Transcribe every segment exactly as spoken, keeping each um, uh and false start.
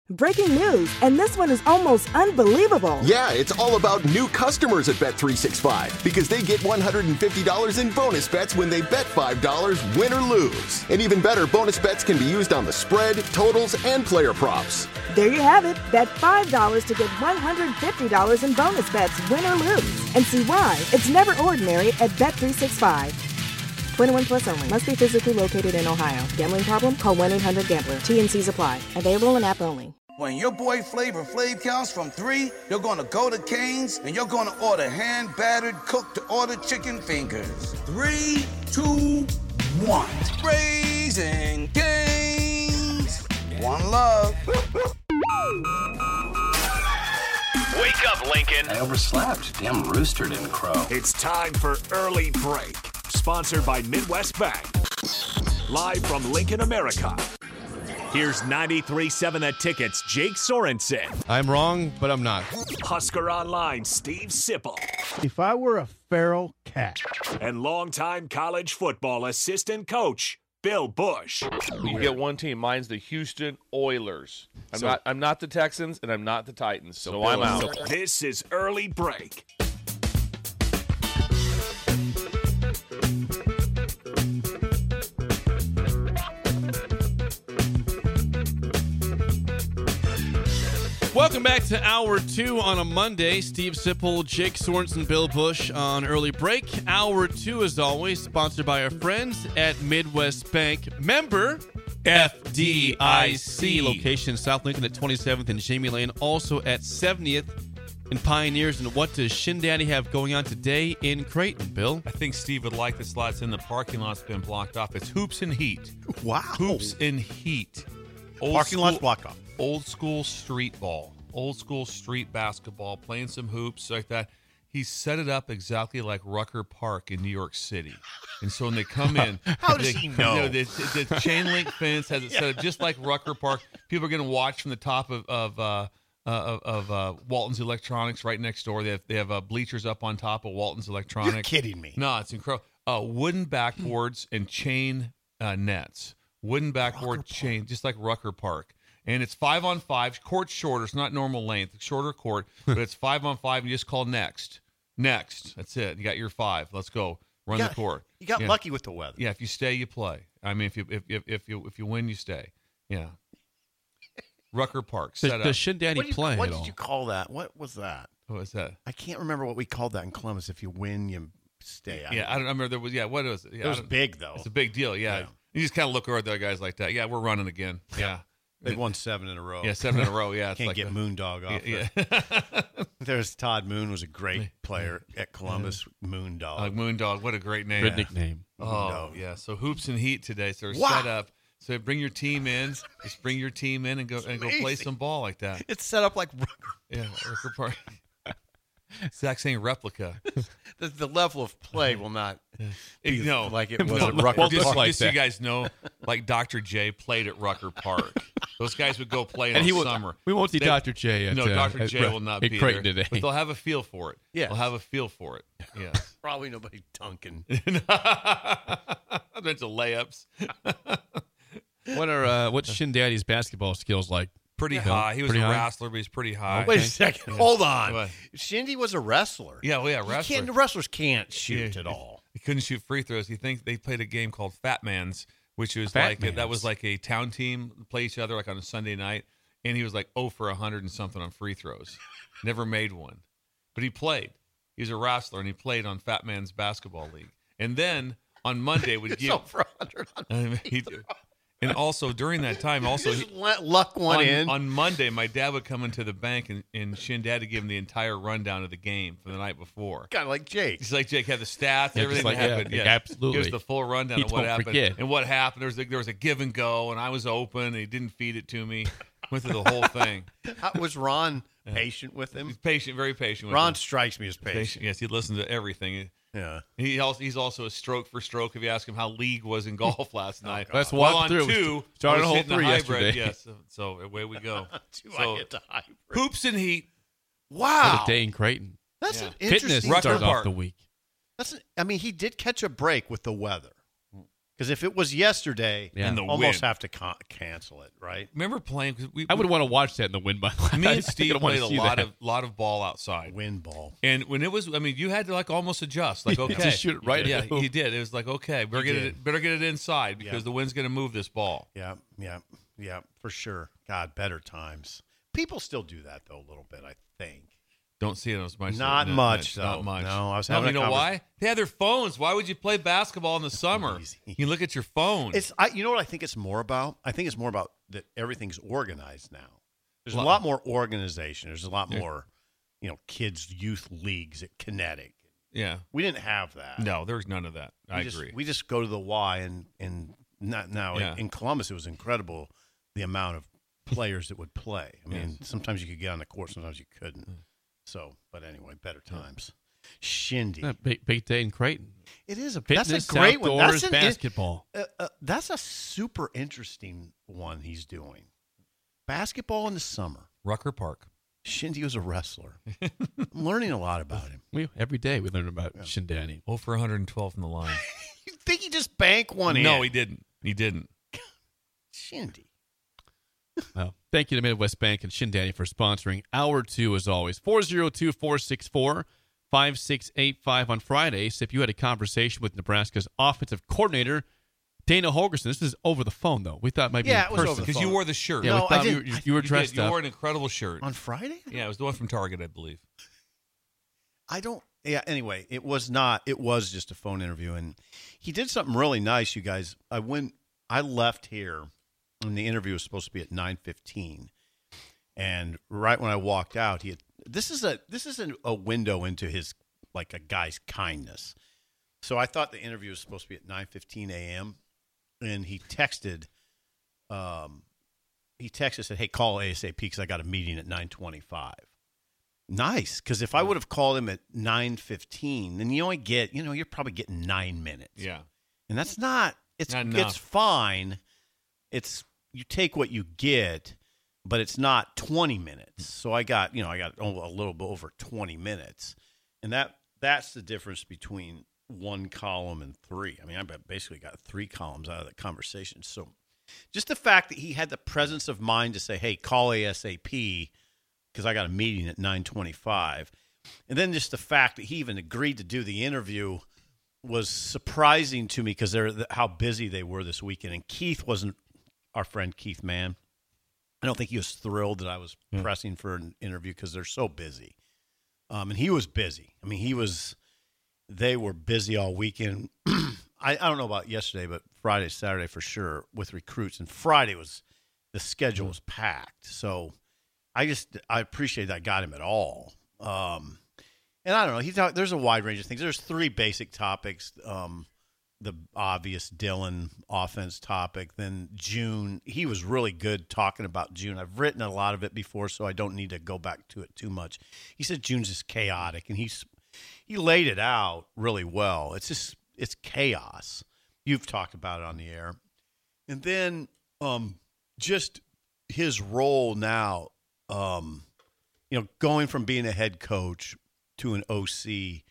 Breaking news, and this one is almost unbelievable. Yeah, it's all about new customers at Bet three sixty-five because they get one hundred fifty dollars in bonus bets when they bet five dollars, win or lose. And even better, bonus bets can be used on the spread, totals, and player props. There you have it. Bet five dollars to get one hundred fifty dollars in bonus bets, win or lose. And see why it's never ordinary at Bet three sixty-five. twenty-one plus only. Must be physically located in Ohio. Gambling problem? Call one eight hundred gambler. T N Cs apply. Available in app only. When your boy Flavor Flav counts from three, you're gonna go to Cane's and you're gonna order hand-battered, cooked-to-order chicken fingers. Three, two, one. Raising Cane's. One love. Wake up, Lincoln. I overslept. Damn rooster didn't crow. It's time for Early Break, sponsored by Midwest Bank. Live from Lincoln, America. Here's ninety-three point seven The Ticket's Jake Sorensen. I'm wrong, but I'm not. Husker Online, Steve Sipple. If I were a feral cat. And longtime college football assistant coach, Bill Bush. You get one team. Mine's the Houston Oilers. I'm So- not I'm not the Texans, and I'm not the Titans, so, So I'm Bill, out. so this is Early Break. Welcome back to Hour two on a Monday. Steve Sipple, Jake Sorensen, Bill Bush on Early Break. Hour two, as always, sponsored by our friends at Midwest Bank. Member F D I C. Location South Lincoln at twenty-seventh and Jamie Lane. Also at seventieth and Pioneers. And what does Shin Daddy have going on today in Creighton, Bill? I think Steve would like the slots in the parking lot's been blocked off. It's Hoops and Heat. Wow. Hoops and Heat. Old Parking school, lot's blocked off. Old school street ball. Old school street basketball, playing some hoops like that. He set it up exactly like Rucker Park in New York City. And so when they come in, How does they, he know? You know the, the chain link fence has it set up just like Rucker Park. People are going to watch from the top of of uh, uh, of, of uh, Walton's Electronics right next door. They have they have uh, bleachers up on top of Walton's Electronics. You're kidding me. No, it's incredible. Uh, wooden backboards and chain uh, nets. Wooden backboard chain, just like Rucker Park. And it's five on five. Court's shorter. It's not normal length. It's shorter court, but it's five on five. You just call next. Next. That's it. You got your five. Let's go. Run You got- the court. You got Yeah. lucky with the weather. Yeah. If you stay, you play. I mean, if you if if, if you if you win, you stay. Yeah. Rucker Park. Does, Set up. does Shin Daddy What, do you- play what at did all? you call that? What was that? What was that? I can't remember what we called that in Columbus. If you win, you stay. Yeah, I don't remember. There was yeah. What was it? Yeah, It was I don't- big, though. It's a big deal. Yeah. Yeah. You just kind of look over at the other guys like that. Yeah, we're running again. Yeah. They've won seven in a row. Yeah, seven in a row. Yeah, it's Can't like get a- Moondog off. Yeah. there. There's Todd Moon was a great player at Columbus. Moondog. Uh, Moondog, what a great name. Good nickname. Oh, Moondog. yeah. So Hoops and Heat today. So they're Wow. set up. So bring your team in. Just bring your team in and go and go play amazing. some ball like that. It's set up like Yeah, Rucker Park. Zach saying replica. the, the level of play will not be no, like it was no, at Rucker just, Park. just so you guys know, like Doctor J played at Rucker Park. Those guys would go play in And the he will- summer. we won't see They- Doctor J at, No, uh, Doctor at- J will not at be Creighton there, today. but they'll have a feel for it. Yes. They'll have a feel for it. Yeah. Probably nobody dunking. Bunch of layups. What are uh, what's Shin Daddy's basketball skills like? Pretty Yeah. high. He was Pretty a high? wrestler, but he's pretty high. Wait a second. Yeah. Hold on. What? Shindy was a wrestler. Yeah, well, yeah, You wrestler. can't, the wrestlers can't shoot Yeah. at all. He couldn't shoot free throws. He thinks they played a game called Fat Man's, which was Fat like that Man's. was like a town team play each other like on a Sunday night, and he was like oh for a hundred and something on free throws. Never made one, but he played. He was a wrestler, and he played on Fat Man's basketball league. And then on Monday would It's give over a hundred on I mean, he, and also during that time, also Just he- let luck one on, in. on Monday, my dad would come into the bank and, and Shin Dad would give him the entire rundown of the game from the night before. Kind of like Jake. He's like Jake had the stats, Yeah, everything just like- that yeah, happened. yeah, Yeah, absolutely. Gives the full rundown He of what don't happened forget. and what happened. There was a, there was a give and go, and I was open, and he didn't feed it to me. Went through the whole thing. How, was Ron patient with him? He's patient, very patient. With Ron him. strikes me as patient. patient. Yes, he listened to everything. Yeah. He also he's also a stroke for stroke. If you ask him how league was in golf last night, Let's well, walk on through. two, Started I was hole hitting the three hybrid, yesterday. Yes, so, so away we go. Two so, I hit the hybrid. Hoops and Heat. Wow. What a day in Creighton. That's Yeah. an Fitness interesting. Rucker started Park. off the week. That's. An, I mean, he did catch a break with the weather. Because if it was yesterday, Yeah. And the almost wind. have to con- cancel it, right? Remember playing? 'Cause we, I would want to watch that in the wind. By the way, Me I and think Steve I'd wanna played a see lot that. of lot of ball outside. Wind ball. And when it was, I mean, you had to like almost adjust. Like, okay, Just shoot it right Yeah, at the hoop. he did. It was like, okay, better He get did. it, better get it inside because Yeah. the wind's going to move this ball. Yeah, yeah, yeah, for sure. God, better times. People still do that though a little bit, I think. Don't see it as much. Not no, much, no, though. Not much. No, I was No, having you a know convers- why? They have their phones. Why would you play basketball in the summer? Easy. You look at your phone. It's I. You know what I think it's more about? I think it's more about that everything's organized now. There's a Lot- lot more organization. There's a lot There- more, you know, kids youth leagues at Kinetic. yeah. We didn't have that. No, there's none of that. we I just, agree. We just go to the Y and and not, now Yeah. in Columbus it was incredible the amount of players that would play. I mean, sometimes you could get on the court, sometimes you couldn't. So, but anyway, better times. Shindy. Uh, big, big day in Creighton. It is a Fitness, that's a great one. outdoors, That's an, basketball. Uh, uh, that's a super interesting one he's doing. Basketball in the summer. Rucker Park. Shindy was a wrestler. I'm learning a lot about him. We every day we learn about Shindani. Oh for one hundred twelve from the line. You think he just banked one in? No, he didn't. He didn't. Shindy. Well, thank you to Midwest Bank and Shindani for sponsoring Hour two as always. four oh two, four six four, five six eight five on Fridays. If you had a conversation with Nebraska's offensive coordinator, Dana Holgerson. This is over the phone, though. We thought it might be Yeah, in it was person. over the Because you wore the shirt. Yeah, No, we I thought you, didn't- you, I- you were You dressed did. You up. wore an incredible shirt. On Friday? Yeah, it was the one from Target, I believe. I don't. Yeah. Anyway, it was not. It was just a phone interview, and he did something really nice. You guys, I went. I left here, and the interview was supposed to be at nine fifteen, and right when I walked out, he had. This is a. This is a, a window into his like a guy's kindness. So I thought the interview was supposed to be at nine fifteen a.m. and he texted. Um, he texted said, "Hey, call ASAP because I got a meeting at nine twenty-five." Nice, because if I would have called him at nine fifteen, then you only get, you know, you're probably getting nine minutes. Yeah. And that's not, it's Not it's enough. fine. It's, you take what you get, but it's not twenty minutes. So I got, you know, I got a little bit over twenty minutes. And that that's the difference between one column and three. I mean, I basically got three columns out of the conversation. So just the fact that he had the presence of mind to say, hey, call ASAP, because I got a meeting at nine twenty-five. And then just the fact that he even agreed to do the interview was surprising to me because they're how busy they were this weekend. And Keith wasn't our friend Keith Mann. I don't think he was thrilled that I was Yeah. pressing for an interview because they're so busy. Um, and he was busy. I mean, he was – they were busy all weekend. I, I don't know about yesterday, but Friday, Saturday for sure with recruits. And Friday was – the schedule was packed. So – I just I appreciate that I got him at all. Um, and I don't know. He talked, there's a wide range of things. There's three basic topics. Um, the obvious Dylan offense topic. Then June. He was really good talking about June. I've written a lot of it before, so I don't need to go back to it too much. He said June's just chaotic, and he's he laid it out really well. It's just it's chaos. You've talked about it on the air. And then um, just his role now. Um, you know, going from being a head coach to an O C,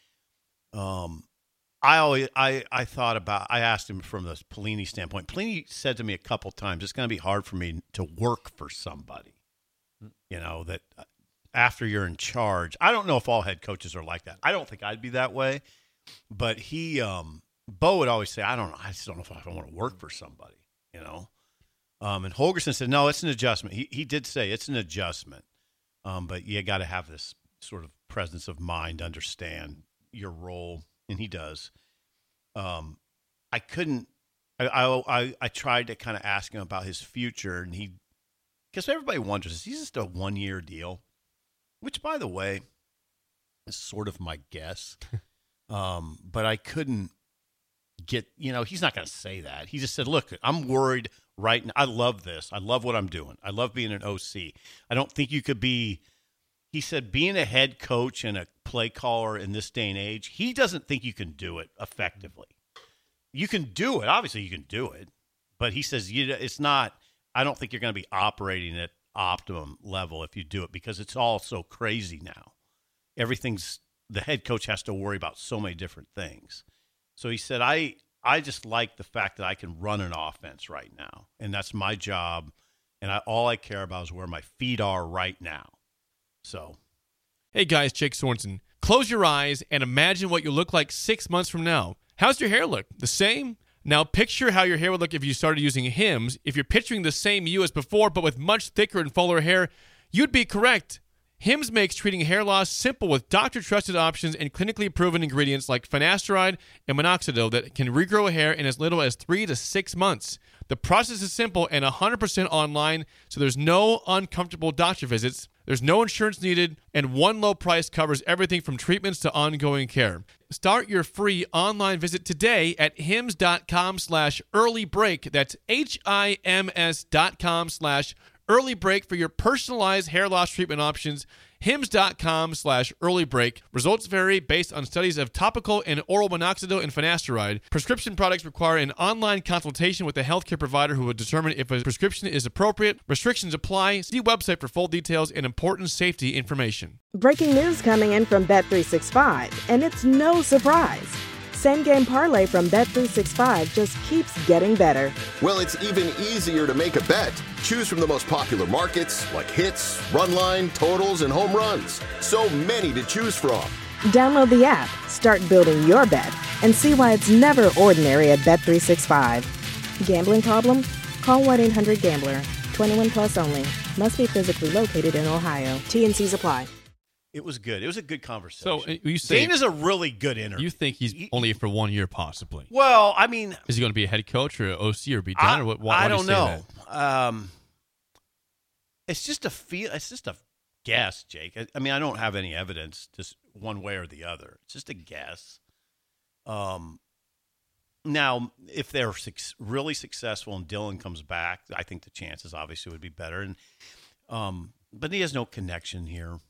um, I always I, I thought about I asked him from the Pelini standpoint. Pelini said to me a couple times, it's going to be hard for me to work for somebody. You know, that after you're in charge, I don't know if all head coaches are like that. I don't think I'd be that way, but he, um, Bo would always say, I don't know, I just don't know if I don't want to work for somebody. You know. Um, and Holgerson said, no, it's an adjustment. He he did say it's an adjustment, um, but you got to have this sort of presence of mind, understand your role, and he does. Um, I couldn't. I I I tried to kind of ask him about his future, and he, because everybody wonders, is he just a one year deal? Which, by the way, is sort of my guess. um, but I couldn't get. You know, he's not going to say that. He just said, look, I'm worried. Right now, I love this. I love what I'm doing. I love being an O C. I don't think you could be, he said, being a head coach and a play caller in this day and age, he doesn't think you can do it effectively. You can do it. Obviously, you can do it. But he says you, it's not, I don't think you're going to be operating at optimum level if you do it because it's all so crazy now. Everything's, the head coach has to worry about so many different things. So he said, I, I just like the fact that I can run an offense right now, and that's my job. And I, all I care about is where my feet are right now. So, hey guys, Jake Sorensen. Close your eyes and imagine what you look like six months from now. How's your hair look? The same? Now picture how your hair would look if you started using Hims. If you're picturing the same you as before, but with much thicker and fuller hair, you'd be correct. Hims makes treating hair loss simple with doctor-trusted options and clinically proven ingredients like finasteride and minoxidil that can regrow hair in as little as three to six months. The process is simple and one hundred percent online, so there's no uncomfortable doctor visits, there's no insurance needed, and one low price covers everything from treatments to ongoing care. Start your free online visit today at hims.com slash early break. That's H-I-M-S dot com slash early break for your personalized hair loss treatment options. Hims.com slash early break. Results vary based on studies of topical and oral minoxidil and finasteride. Prescription products require an online consultation with a healthcare provider who will determine if a prescription is appropriate. Restrictions apply. See website for full details and important safety information. Breaking news coming in from Bet three sixty-five, and it's no surprise. Same Game Parlay from Bet three sixty-five just keeps getting better. Well, it's even easier to make a bet. Choose from the most popular markets like hits, run line, totals, and home runs. So many to choose from. Download the app, start building your bet, and see why it's never ordinary at Bet three sixty-five. Gambling problem? Call one eight hundred gambler. twenty-one plus only. Must be physically located in Ohio. T and C's apply. It was good. It was a good conversation. So uh, you say Dana's a really good interview. You think he's he, only for one year, possibly? Well, I mean, is he going to be a head coach or an O C or be done? I, or what? Why, I why don't do you say know. That? Um, it's just a feel. It's just a guess, Jake. I, I mean, I don't have any evidence, just one way or the other. It's just a guess. Um, now, if they're su- really successful and Dylan comes back, I think the chances obviously would be better. And um, but he has no connection here.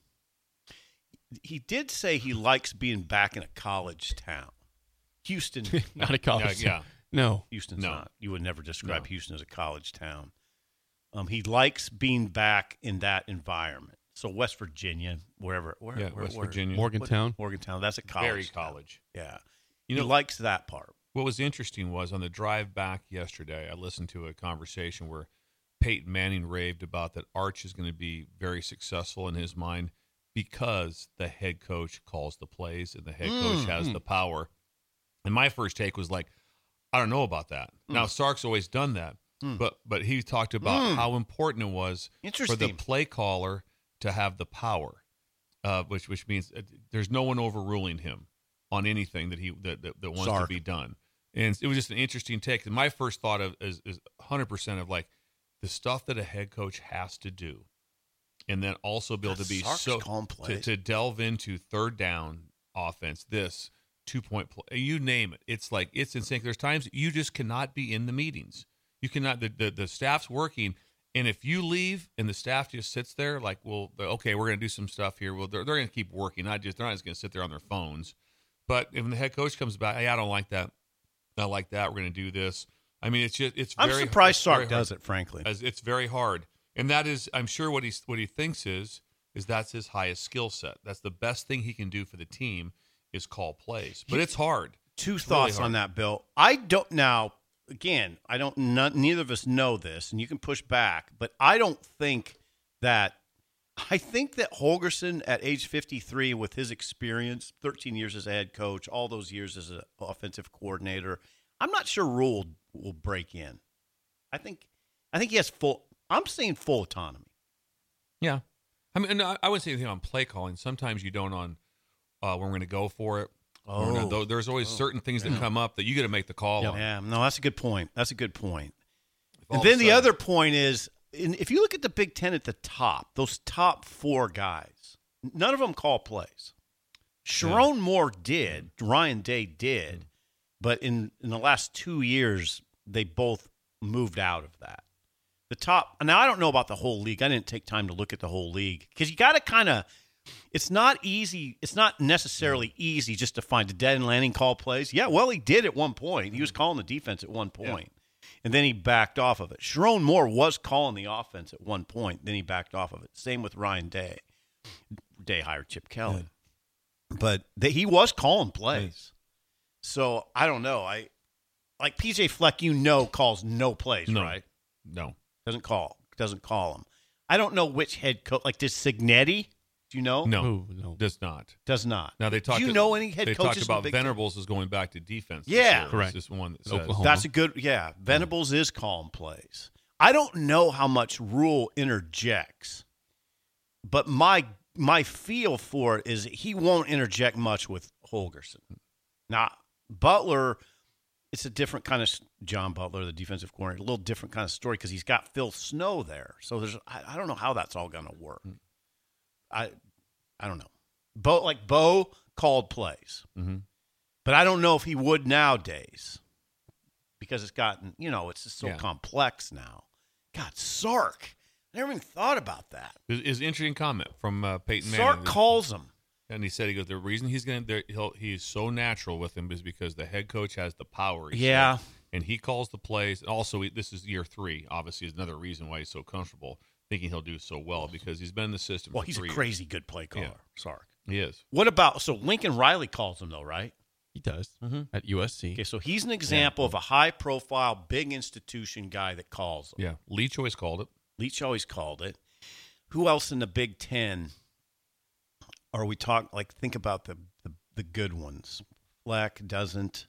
He did say he likes being back in a college town. Houston. Not a college yeah, town. No. Houston's No. not. You would never describe No. Houston as a college town. Um, he likes being back in that environment. So West Virginia, wherever. Where, Yeah, where, West where- Virginia. Morgantown. what- Morgantown. That's a college. Very town. college. Yeah. You he know- likes that part. What was interesting was on the drive back yesterday, I listened to a conversation where Peyton Manning raved about that Arch is going to be very successful in his mind because the head coach calls the plays and the head coach Mm. has the power. And my first take was like, I don't know about that. Mm. Now, Sark's always done that, Mm. but but he talked about Mm. how important it was for the Interesting. play caller to have the power, uh, which which means uh, there's no one overruling him on anything that he that that, that wants Sark. to be done. And it was just an interesting take. And my first thought of is, is one hundred percent of like the stuff that a head coach has to do, and then also be able God, to be Sark's so calling to, plays. to delve into third down offense, this two point play, you name it. It's like it's insane. There's times you just cannot be in the meetings. You cannot. The the, the staff's working, and if you leave and the staff just sits there, like, well, okay, we're going to do some stuff here. Well, they're they're going to keep working. Not just they're not just going to sit there on their phones. But if the head coach comes back, hey, I don't like that. Not like that. We're going to do this. I mean, it's just it's. I'm very, surprised it's very Sark does hard. it, frankly. As it's very hard, and that is, I'm sure what he's what he thinks is is that's his highest skill set. That's the best thing he can do for the team is call plays. But it's hard. Two It's thoughts really on hard. that, Bill. I don't now. Again, I don't. None, neither of us know this, and you can push back. But I don't think that. I think that Holgorsen at age fifty-three, with his experience, thirteen years as a head coach, all those years as an offensive coordinator, I'm not sure Rule will, will break in. I think. I think he has full. I'm saying full autonomy. Yeah, I mean, and I, I wouldn't say anything on play calling. Sometimes you don't on uh, when we're going to go for it. Or we're gonna- Oh. there's always Oh. certain things that Yeah. come up that you got to make the call on. Yeah, no, that's a good point. That's a good point. all And of a then the sudden- other point is, in, if you look at the Big Ten at the top, those top four guys, none of them call plays. Sharon Moore did, Ryan Day did, but in, in the last two years, they both moved out of that. The top, now I don't know about the whole league. I didn't take time to look at the whole league because you got to kind of, it's not easy. It's not necessarily easy just to find a dead and landing call plays. Yeah, well, he did at one point. He was calling the defense at one point, and then he backed off of it. Sharon Moore was calling the offense at one point, then he backed off of it. Same with Ryan Day. Day hired Chip Kelly. But they, he was calling plays. So I don't know. I like P J Fleck, you know, calls no plays, No. right? No. Doesn't call. Doesn't call them. I don't know which head coach. Like, does Signetti? Do you know? No, Ooh, no. does not. Does not. Now they talked. Do you know any head they coaches? talked in the about Big Ten? Venables is going back to defense. this Yeah. year. Correct. It's just one that says Oklahoma. That's a good. Yeah, Venables is calling plays. I don't know how much Rule interjects, but my my feel for it is he won't interject much with Holgorsen. Now Butler, it's a different kind of John Butler, the defensive coordinator, a little different kind of story because he's got Phil Snow there. So there's I, I don't know how that's all going to work. I I don't know. Bo like Bo called plays, Mm-hmm. but I don't know if he would nowadays because it's gotten you know it's just so Yeah. complex now. God, Sark, I never even thought about that. Is is an interesting comment from uh, Peyton Sark Manning. calls him. And he said, he goes, the reason he's going to, he'll, he's so natural with him is because the head coach has the power. he Yeah. said. And he calls the plays. Also, he, this is year three, obviously, is another reason why he's so comfortable, thinking he'll do so well because he's been in the system Well, for he's a three crazy good play caller, Yeah. Sark. years. He is. What about, so Lincoln Riley calls him, though, right? He does Mm-hmm. at U S C. Okay, so he's an example of a high-profile, big institution guy that calls him. Yeah. Leach always called it. Leach always called it. Who else in the Big Ten are we talking, like, think about the, the, the good ones. Fleck doesn't.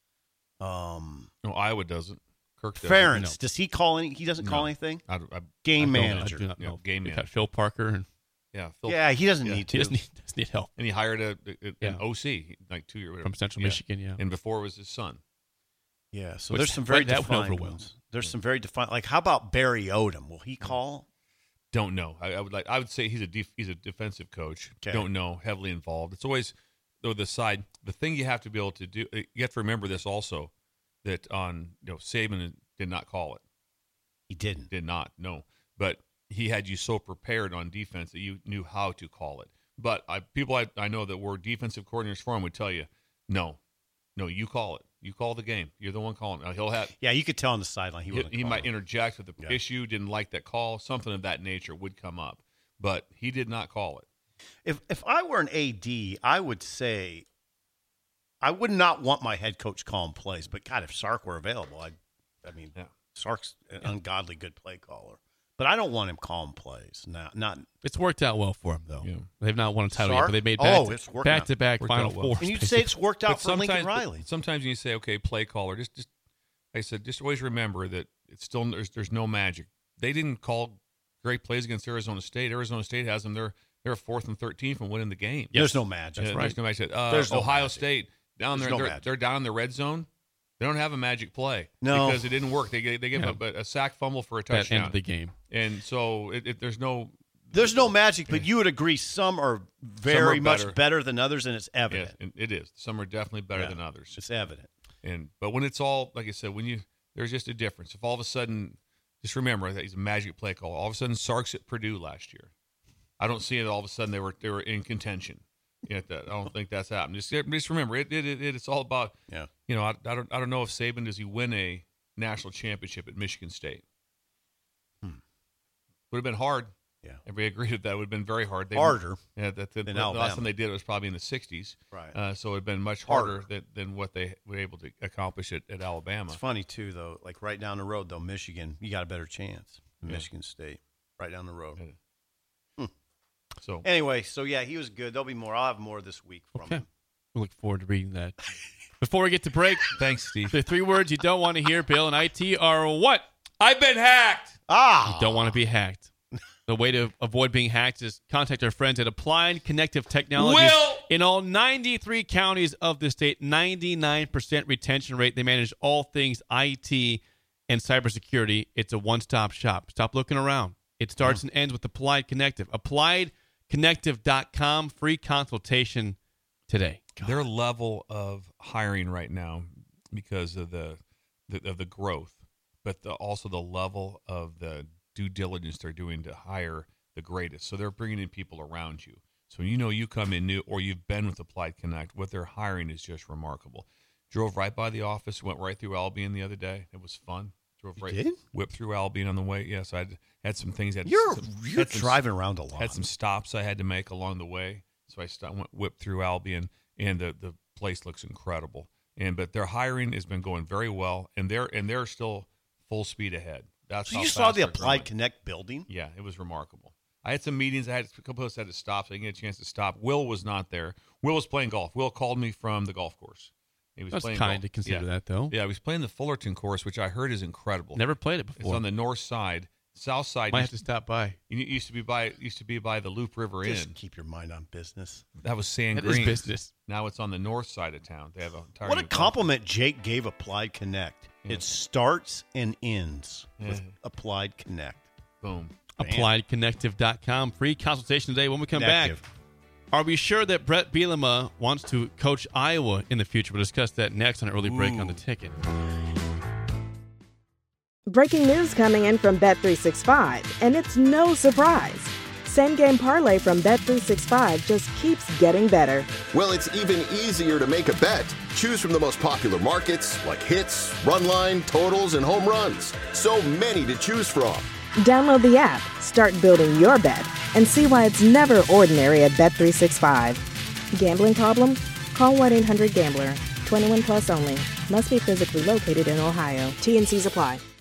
Um, No, Iowa doesn't. Kirk doesn't. Ferentz, No. does he call any? He doesn't call No. anything? I, I, Game I don't- manager. I do not Yeah, know. game They got manager. Phil Parker, and Yeah. Phil, Yeah, he doesn't Yeah. need to. he doesn't need, doesn't need help And he hired a, a, an Yeah. O C, like two years from Central yeah. Michigan. Yeah, And before it was his son. Yeah, so Which- there's some very that went defined over well. ones. There's some very defined. Like, how about Barry Odom? Will he call? Don't know. I, I would like. I would say he's a def, he's a defensive coach. Okay. Don't know. Heavily involved. It's always though the side. The thing you have to be able to do. You have to remember this also, that on you know Saban did not call it. He didn't. Did not. No. But he had you so prepared on defense that you knew how to call it. But I, people I, I know that were defensive coordinators for him would tell you, no, no, you call it. You call the game. You're the one calling. Now, he'll have. Yeah, you could tell on the sideline he He, wasn't. he might calling. interject with the Yeah. issue, didn't like that call, something of that nature would come up. But he did not call it. If if I were an A D, I would say I would not want my head coach calling plays. But God, if Sark were available, I, I mean, Yeah. Sark's an ungodly good play caller. But I don't want him calling plays. Not not. it's worked out well for him though. Yeah. They've not won a title Sark? yet, but they made back Oh, to, it's working back out- to back worked Final out well. Fours. And you'd say it's worked out But for Lincoln sometimes- Riley. Sometimes you say, okay, play caller. Just, just like I said, just always remember that it's still there's, there's no magic. They didn't call great plays against Arizona State. Arizona State has them. They're they're fourth and thirteen from winning the game. There's no magic. Yeah, right. There's no magic. Uh, There's no Ohio magic. State down There's there. no they're, magic. they're down in the red zone. They don't have a magic play. No. because it didn't work. They gave- they gave Yeah. up a, a sack fumble for a That touchdown. end of the game. And so it, it, there's no There's no magic, but you would agree some are very much better. better than others, and it's yeah, evident. and it is. Some are definitely better Yeah. than others. It's evident. And but when it's all like I said, when you there's just a difference. If all of a sudden, just remember that he's a magic play call. All of a sudden, Sark's at Purdue last year. I don't see it. All of a sudden, they were they were in contention. You know, that, I don't think that's happened. Just just remember, it, it, it it's all about. Yeah. You know, I, I don't I don't know if Saban does he win a national championship at Michigan State. Hmm. Would have been hard. Yeah. Everybody agreed that that would have been very hard. They, Harder Yeah, that the, than the Alabama. last time they did it was probably in the sixties. Right. Uh, so it had been much Harder. harder than, than what they were able to accomplish at, at Alabama. It's funny too, though. Like right down the road, though, Michigan, you got a better chance. Yeah. Michigan State, right down the road. Yeah. Hmm. So Anyway, so yeah, he was good. There'll be more. I'll have more this week from Okay. him. We look forward to reading that. Before we get to break, thanks, Steve. the three words you don't want to hear, Bill and I T, are what? I've been hacked. Ah, You don't want to be hacked. The way to avoid being hacked is contact our friends at Applied Connective Technologies. Will! In all ninety-three counties of the state, ninety-nine percent retention rate. They manage all things I T and cybersecurity. It's a one-stop shop. Stop looking around. It starts and ends with Applied Connective. applied connective dot com. Free consultation today. Their level of hiring right now, because of the, the of the growth, but the, also the level of the due diligence they're doing to hire the greatest. So they're bringing in people around you. So you know you come in new or you've been with Applied Connect. What they're hiring is just remarkable. Drove right by the office, went right through Albion the other day. It was fun. Drove right, did? whipped through Albion on the way. Yes, I had, had some things. Had You're some, you're had some- driving around a lot. had some stops I had to make along the way. So I stopped, went whipped through Albion, and the, the place looks incredible. And but their hiring has been going very well, and they're and they're still full speed ahead. That's so how you fast saw the they're Applied growing. Connect building? Yeah, it was remarkable. I had some meetings. I had a couple of us had to stop, so I didn't get a chance to stop. Will was not there. Will was playing golf. Will called me from the golf course. He was That's playing kind golf. to consider yeah. that, though. Yeah, he was playing the Fullerton course, which I heard is incredible. Never played it before. It's on the north side. South side. Might used, have to stop by. It used to be by used to be by the Loop River Just Inn. keep your mind on business. That was Sand That is Green. business. Now it's on the north side of town. They have a entire What a new compliment Jake gave Applied Connect. Yeah. It starts and ends with Yeah. Applied Connect. Boom. applied connective dot com. Free consultation today. When we come Connective. back, are we sure that Brett Bielema wants to coach Iowa in the future? We'll discuss that next on an early break Ooh. on the ticket. Breaking news coming in from Bet three sixty-five, and it's no surprise. Same game parlay from Bet three sixty-five just keeps getting better. Well, it's even easier to make a bet. Choose from the most popular markets like hits, run line, totals, and home runs. So many to choose from. Download the app, start building your bet, and see why it's never ordinary at Bet three sixty-five. Gambling problem? Call one eight hundred gambler. twenty-one plus only. Must be physically located in Ohio. T N Cs apply.